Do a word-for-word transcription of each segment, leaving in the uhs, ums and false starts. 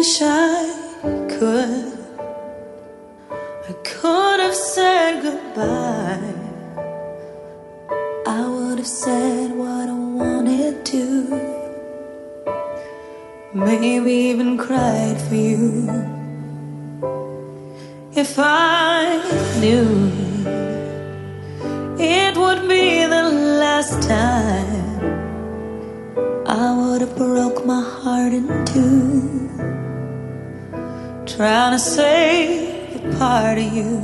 wish I could. I could have said goodbye. I would have said what I wanted to. Maybe even cried for you. If I knew it would be the last time, I would have broke my heart in two, trying to save a part of you.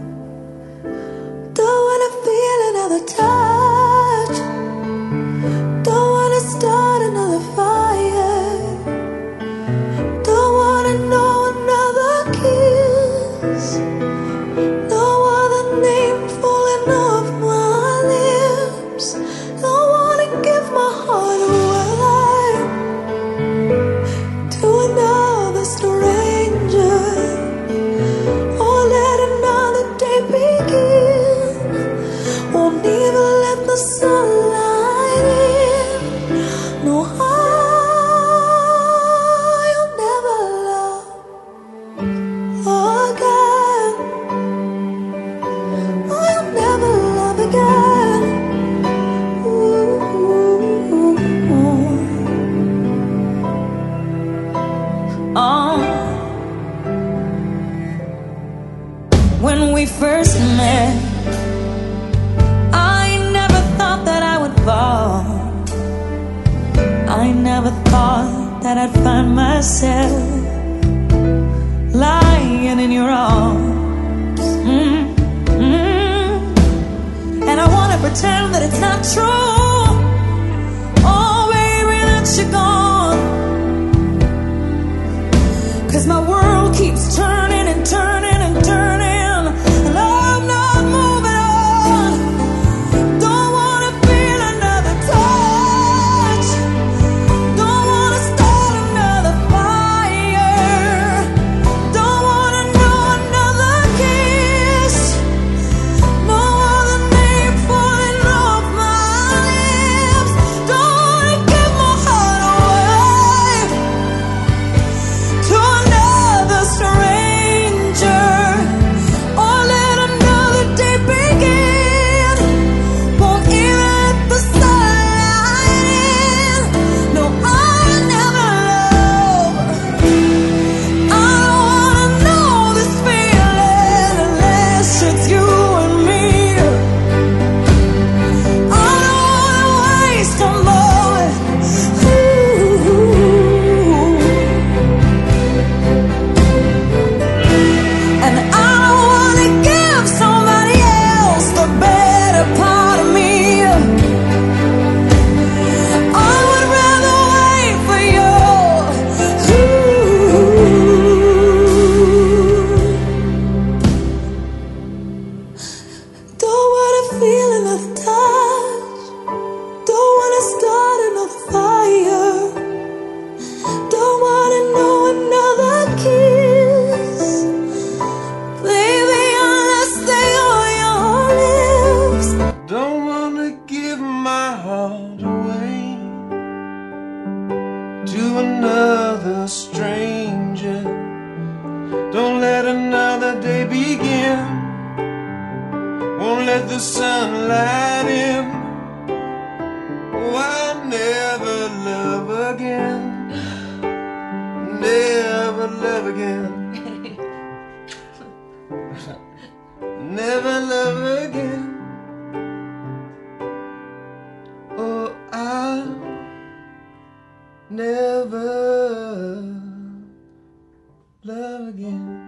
Don't wanna feel another touch, don't wanna start another fire, don't wanna know another kiss, no other name falling off my lips. Don't wanna give my heart away to another stranger, or let another day begin. Won't even let the sunlight in. No, I'll never love again. I'll never love again. Ooh. Oh. When we first met, I never thought that I would fall. I never thought that I'd find myself lying in your arms. Mm, mm. And I wanna pretend that it's not true. Oh baby, that you're gone. 'Cause my world keeps turning and turning and turning, and I'm not moving on. Don't wanna feel another touch, don't wanna start another fire, don't wanna know another kiss, no other name falling off my lips. Don't wanna give my heart away to another stranger, or let another day begin. Won't even let the sunlight in. No, I'll never love. I don't wanna know this feeling unless it's you and me. I don't wanna waste a moment. Ooh. And I don't wanna give somebody else the better part of me. I would rather wait for you. Don't wanna feel another touch, don't wanna start another fire, don't wanna know another kiss, baby, unless they are your lips. Don't wanna give my heart away to another stranger. Don't let another day begin. Won't let the sunlight in. Oh, I'll never love again. Never love again. Never love again. Oh, I'll never love again.